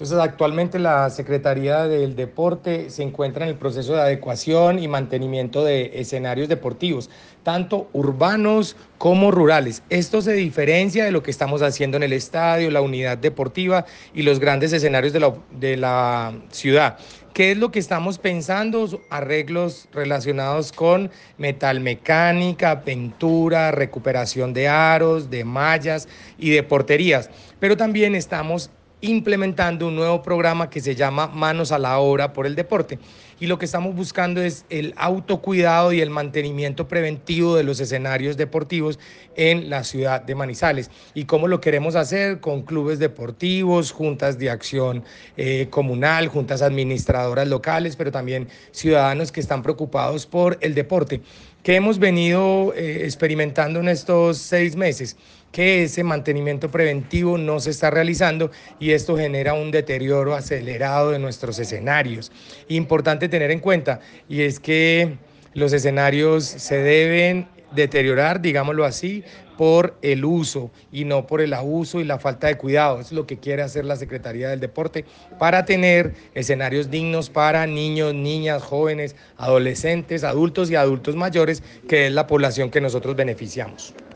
Entonces, actualmente la Secretaría del Deporte se encuentra en el proceso de adecuación y mantenimiento de escenarios deportivos, tanto urbanos como rurales. Esto se diferencia de lo que estamos haciendo en el estadio, la unidad deportiva y los grandes escenarios de la ciudad. ¿Qué es lo que estamos pensando? Arreglos relacionados con metalmecánica, pintura, recuperación de aros, de mallas y de porterías. Pero también estamos implementando un nuevo programa que se llama Manos a la Obra por el Deporte. Y lo que estamos buscando es el autocuidado y el mantenimiento preventivo de los escenarios deportivos en la ciudad de Manizales. ¿Y cómo lo queremos hacer? Con clubes deportivos, juntas de acción comunal, juntas administradoras locales, pero también ciudadanos que están preocupados por el deporte. ¿Qué hemos venido experimentando en estos 6 meses? Que ese mantenimiento preventivo no se está realizando y esto genera un deterioro acelerado de nuestros escenarios. Importante tener en cuenta, y es que los escenarios se deben deteriorar, digámoslo así, por el uso y no por el abuso y la falta de cuidado. Es lo que quiere hacer la Secretaría del Deporte para tener escenarios dignos para niños, niñas, jóvenes, adolescentes, adultos y adultos mayores, que es la población que nosotros beneficiamos.